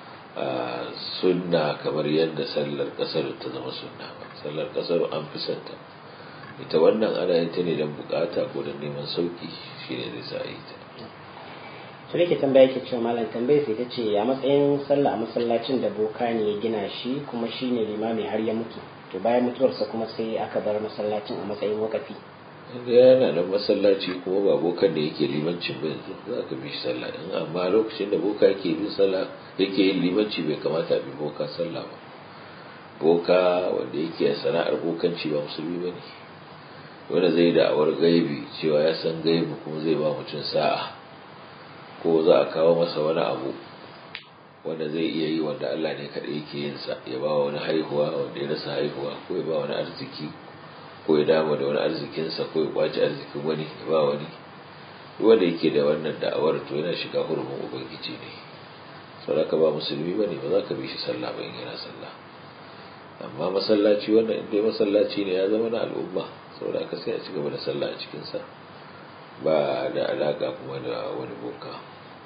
sunna kamar yadda sallar kasar ta zama sunna ba sallar kasar an fi santa ita wannan ana yin ta ne don bukata ko don neman sauki shine zai sa yi ta. to nake tambaya yake cewa malam tambayar sai ta ce a matsayin sallah a masallacin da boka ne ya gina shi kuma shine limami har ya mutu to bayan mutuwarsa kuma sai aka bar masallacin a matsayin wakafi. yana nan masallaci kuma ba bokan da yake limancin ba yanzu za ka bi shi sallah in amma lokacin da boka yake bin sallah yake yin limanci bai kamata a bi boka sallah ba boka wanda yake sana'ar bokanci ba musulmi ba ne wanda zai da'awar gaibi cewa ya san gaibi kuma zai ba mutum sa'a ko za a kawo masa wani abu wanda zai iya yi wanda Allah ne kaɗai yake yin sa ya ba wani haihuwa wanda ya rasa haihuwa ko ya ba wani arziki ko ya dama da wani arzikinsa ko ya kwace arzikin wani ya ba wani wanda yake da wannan da'awar to yana shiga hurumin ubangiji ne saboda ka ba musulmi bane ba za ka bi shi sallah ba in yana sallah amma masallaci wannan inda masallaci ne ya zama na al'umma saboda ka sai a ci gaba da sallah a cikin sa ba da alaka kuma da wani boka.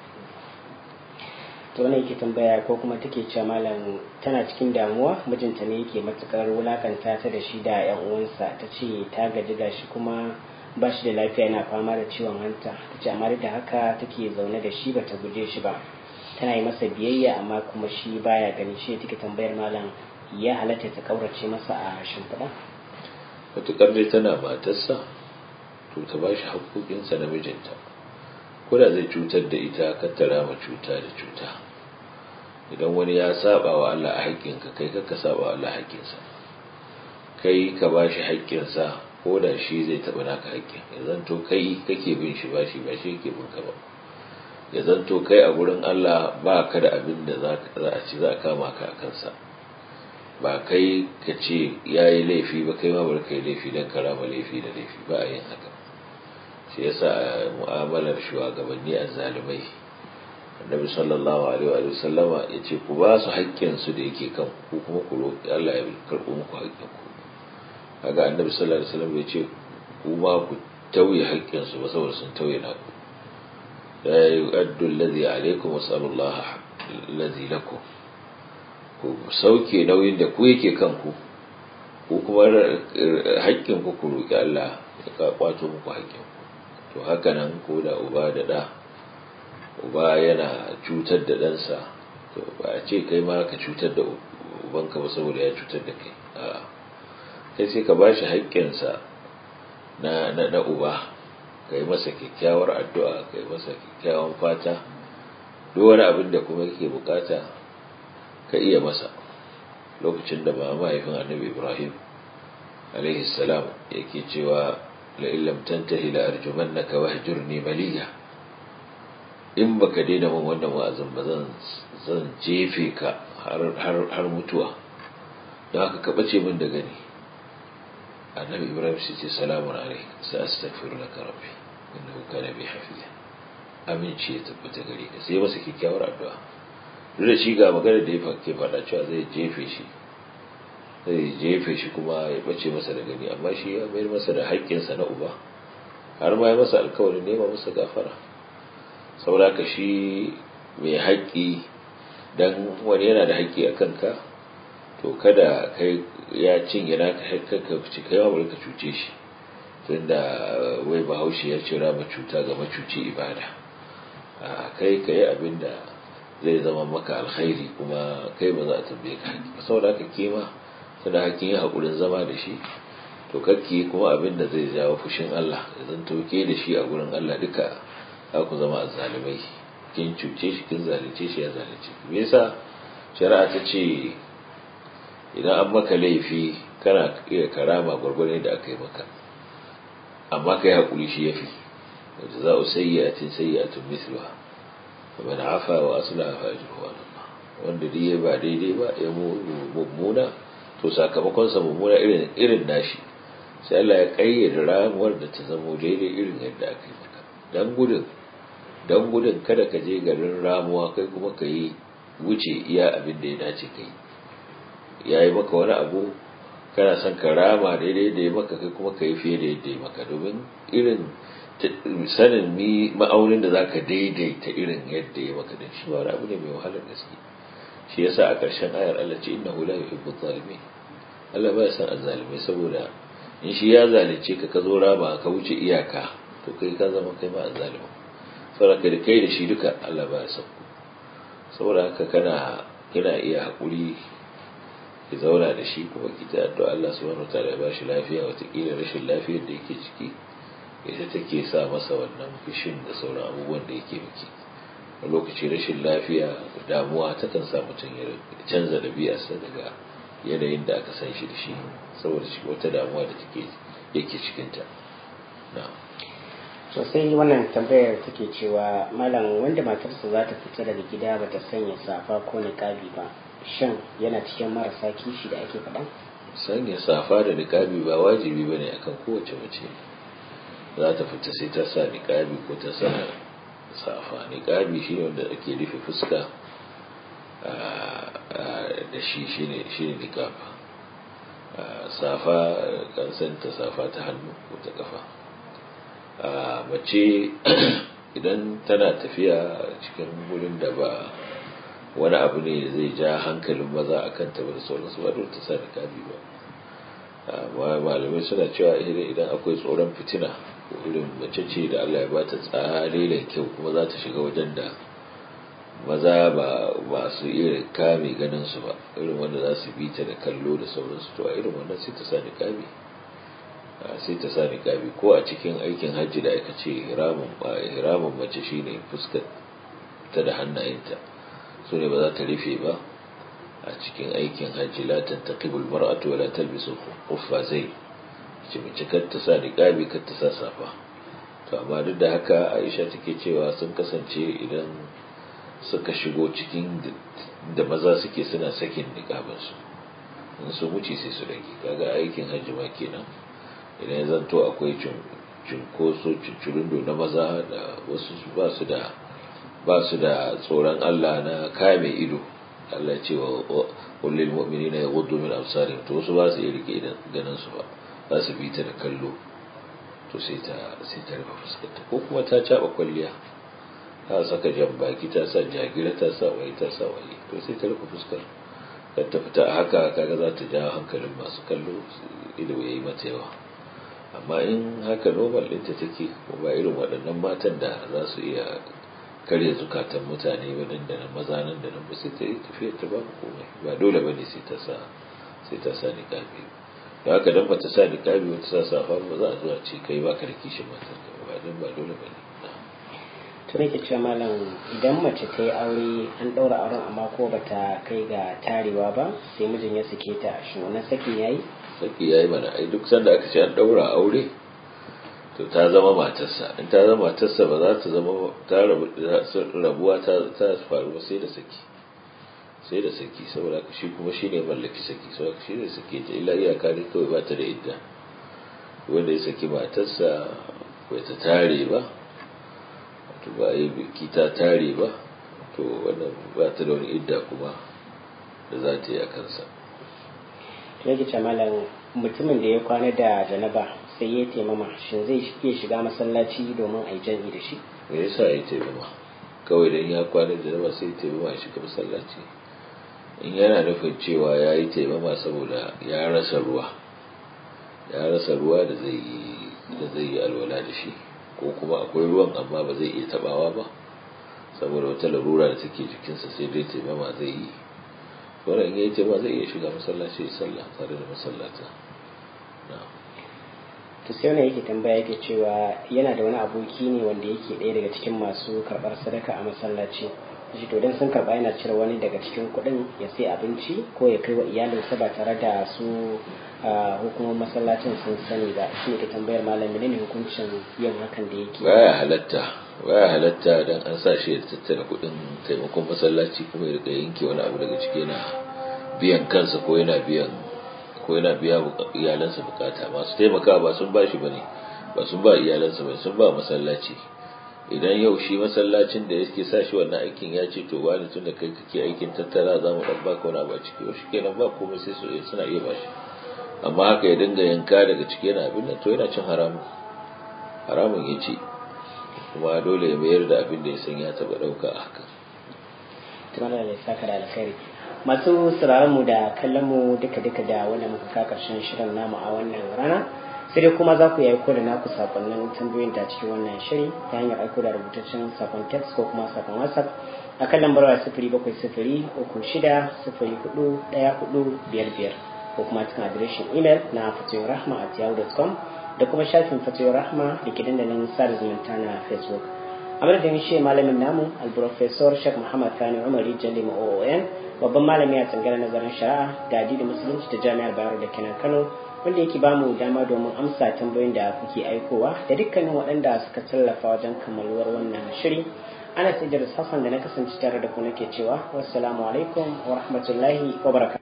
to wannan yake tambaya ko kuma take cewa malam tana cikin damuwa mijinta ne yake matukar wulakanta ta da shi da yan uwansa ta ce ta gaji gashi kuma ba shi da lafiya yana fama da ciwon hanta ta ce amma da haka take zaune da shi bata guje shi ba tana yi masa biyayya amma kuma shi baya gani shi take tambayar malam ya halatta ta kaurace masa a shimfiɗa. matuƙar dai tana matarsa to ta ba shi haƙoƙinsa na mijinta ko da zai cutar da ita kattara ma cuta da cuta idan wani ya saba wa Allah a haƙƙinka kai ka saba wa Allah haƙƙinsa kai ka ba shi haƙƙinsa ko da shi zai taɓa naka haƙƙin ya zanto kai kake bin shi ba shi yake bin ka ba ya zanto kai a gurin Allah ba ka da abin da za a ci za a kama ka a kansa ba kai ka ce ya yi laifi ba kai ma bari ka yi laifi don karama laifi da laifi ba a yin haka shi yasa mu'amalar shugabanni azzalumai annabi sallallahu alaihi wa sallama yace ku ba su haƙƙin su da yake kan ku kuma ku roƙi Allah ya karɓo muku haƙƙin ku kaga annabi sallallahu alaihi wasallam yace ku ma ku tauye haƙƙin su ba saboda sun tauye naku ya yu'addu alladhi alaykum was'alullaha alladhi lakum ku sauke nauyin da ku yake kan ku ku kuma haƙƙin ku ku roƙi Allah ya kwato muku haƙƙin ku to haka nan ko da uba da ɗa uba yana cutar da ɗansa to ba a ce kai ma ka cutar da ubanka ba saboda ya cutar da kai a kai sai ka bashi haƙƙinsa na uba ka yi masa kyakkyawar addu'a ka yi masa kyakkyawan fata duk wani abin da kuma yake bukata ka iya masa lokacin da mahaifin annabi Ibrahim alaihi salam yake cewa la illam tantahi la arjumannaka wahjurni maliya, in baka daina min wannan wa'azin ba zan jefe ka har mutuwa, don haka ka bace min da gani. annabi ibrahim sai ce salamun alaikum sa astaghfiru laka rabbi innahu kana bi hafiya, aminci ya tabbata gare ka, sai masa kyakkyawar addu'a. duk da shi ga magana da ya faɗa cewa zai jefe shi kuma ya bace masa da gani, amma shi ya bayar masa da haƙƙinsa na uba, har ma ya masa alkawarin nema masa gafara. saboda ka shi mai haƙƙi, dan wani yana da haƙƙi a kanka, to kada kai ya cinye naka haƙƙinka ka ci kai ma ka cuce shi, tunda wai bahaushe ya ce rama cuta ga macuci ibada. kai ka yi abin da zai zama maka alkhairi, kuma kai ba za a tambaye ka haƙƙi ba. saboda haka kima suna haƙƙin yin haƙurin zama da shi, to kakki kuma abin da zai jawo fushin Allah ya zanto ke da shi a gurin Allah duka za ku zama azzalimai, kin cuce shi kin zalunce shi ya zalunce ki. me yasa shari'a ta ce idan an maka laifi kana iya karama gwargwadon da aka yi maka, amma kai haƙuri shi yafi. jaza'u sayyi'atin sayyi'atun mithluha faman afa wa aslaha fa ajruhu 'ala Allah. wanda dai ba daidai ba ya mummuna, to sakamakon sa mummuna irin nashi, sai Allah ya kayyade ramuwar da ta zama daidai irin yadda aka yi maka, dan gudun kada ka je garin ramuwa kai kuma ka yi wuce iya abin da ya dace kai. ya yi maka wani abu kana son ka rama daidai da ya maka, kai kuma ka yi fiye da yadda ya maka, domin irin sanin ma'aunin da za ka daidaita irin yadda ya maka din shi ba wani abu ne mai wahalar gaske. shi yasa a ƙarshen ayar Allah ce innahu la yuhibbu zalimin, Allah ba ya san azzalimai, saboda in shi ya zalunce ka zo rama ka wuce iyaka, to kai ka zama kai ma azzalimin. saboda da kai da shi duka Allah ba ya san ku. saboda haka kina iya haƙuri ki zauna da shi, kuma ki ta addu'a Allah subhanahu wataala ya ba shi lafiya. wataƙila rashin lafiyar da yake ciki ita take sa masa wannan fushin da sauran abubuwan da yake miki. a lokaci rashin lafiya da damuwa takan sa mutum ya canza ɗabi'arsa daga yanayin da aka san shi da shi, saboda shi wata damuwa da yake cikinta. sosai. wannan tambayar take cewa malam, wanda matarsa za ta fita daga gida ba ta sanya safa ko niqabi ba, shin yana cikin marasa kishi da ake faɗa? sanya safa da niqabi ba wajibi bane akan kowace mace. za ta fita sai ta sa niqabi ko ta sa safa. niqabi shine wanda ake rufe fuska da shi shine niqab. safa kan santa safa ta hannu ko ta kafa. mace idan tana tafiya cikin wurin da ba wani abu ne zai ja hankalin maza a kan tabar sauransu, ba dole ta sa niqabi ba. malamai suna cewa idan akwai tsoron fitina, ko irin mace ce da Allah ya bata tsare kyau, kuma za ta shiga wajen da maza ba masu iya kame ganin su ba, irin wanda za su bi ta da kallo da sauransu, to a irin wannan sai ta sa niqabi. ko a cikin aikin hajji da aka ce hiramun mace shine fuskar ta da hannayenta, su ne ba za ta rufe ba a cikin aikin hajji. la tantaqibul mar'atu wa la talbisu quffazai, ce mace kar ta sa niqabi kar ta sa safa. to amma duk da haka Aisha take cewa sun kasance idan suka shigo cikin da maza suke suna sakin niqabin su, in su wuce sai su rage. kaga aikin hajji ma kenan, idan ya zanto akwai cinkoso cincirindo na maza da wasu ba su da tsoron Allah na kame ido. Allah ya ce wa kullil mu'minina yaghuddu min absarihim, to wasu ba su iya rike ganin su ba, za su bi ta da kallo, to sai ta rufe fuskarta, ko kuma ta caba kwalliya, ta saka jambaki, ta sa jagira, ta sa waye, to sai ta rufe fuskar. kar ta fita haka, kaga za ta ja hankalin masu kallo, ido yayi mata yawa. amma in haka normal ɗinta take, ko ba irin waɗannan matan da za su iya karya zukatan mutane waɗanda na maza nan da nan ba, sai ta yi tafiyar ta babu komai, ba dole bane sai ta sa niqabi. da haka dan bata sa niqabi wata sa safa ba za a zuwa ce kai ba ka da kishin matan ka, ba dole bane. to nake cewa malam, idan mace ta yi aure an ɗaura auren amma ko bata kai ga tarewa ba sai mijin ya sake ta, shin wannan sakin yayi? saki yayi mana ai duk sanda aka ce an daura aure to ta zama matarsa in ta zama matarsa ba za ta zama ta rabuwa ta faru ba sai da saki saboda shi kuma shine mallaki saki saboda shi ne saki ta illa iyaka ne kawai ba ta da idda wanda ya saki matarsa bai ta tare ba to ba yi biki ta tare ba to wannan ba ta da wani idda kuma da za ta yi a kansa. to yake ce malam mutumin da ya kwana da janaba sai ya taimama shin zai iya shiga masallaci domin a yi jami'i da shi? me yasa ya taimama kawai dan ya kwana da janaba sai ya taimama ya shiga masallaci in yana nufin cewa ya yi taimama saboda ya rasa ruwa da zai yi alwala da shi ko kuma akwai ruwan amma ba zai iya tabawa ba saboda wata larura da take jikinsa sai dai taimama zai yi wanda in yayi taimama zai iya shiga masallaci ya sallah tare da masallata. to sai wani yake tambaya yake cewa yana da wani aboki ne wanda yake ɗaya daga cikin masu karɓar sadaka a masallaci shi to dan sun karɓa yana cire wani daga cikin kuɗin ya sai abinci ko ya kai wa iyalinsa ba tare da su hukumar masallacin sun sani ba shi ne ke tambayar malam menene hukuncin yin hakan da yake? baya halatta dan an sa shi ya tattara kuɗin taimakon masallaci kuma ya rika yanke wani abu daga ciki yana biyan kansa ko yana biya iyalansa bukata masu taimaka ba sun ba shi bane ba sun ba iyalansa ba sun ba masallaci. idan yau shi masallacin da yake sa shi wannan aikin ya ce to wani tun da kai kake aikin tattara za mu dan baka wani abu a ciki shi kenan ba komai sai suna iya bashi amma haka ya dinga yanka daga ciki yana abin nan to yana cin haramun ya ce kuma dole ya mayar da abin da ya san ya taba dauka a haka. tumana da saka da alkhairi masu sauraron mu da kallon mu duka da wanda muka ka karshen shirin namu a wannan rana sai dai kuma za ku yi aiko da naku sakonnin tambayoyin da cikin wannan shiri ta hanyar aiko da rubutaccen sakon text ko kuma sakon whatsapp a kan lambar 0703-641455 ko kuma cikin adireshin email na fatoyirrahma@yahoo.com da kuma shafin Fatoyin Rahma da ke dandalin sada zumunta na Facebook. A madadin shi malamin namu al-Professor Sheikh Muhammad Sani Umari Jalima OON babban malami a tsangaren nazarin shari'a da addinin musulunci da jami'ar Bayero da kenan Kano wanda yake bamu dama domin amsa tambayoyin da kuke aikowa da dukkanin waɗanda suka tallafa wajen kammaluwar wannan shiri. Ana Idris Hassan da na kasance tare da ku nake cewa wassalamu alaikum wa rahmatullahi wa barakatuh.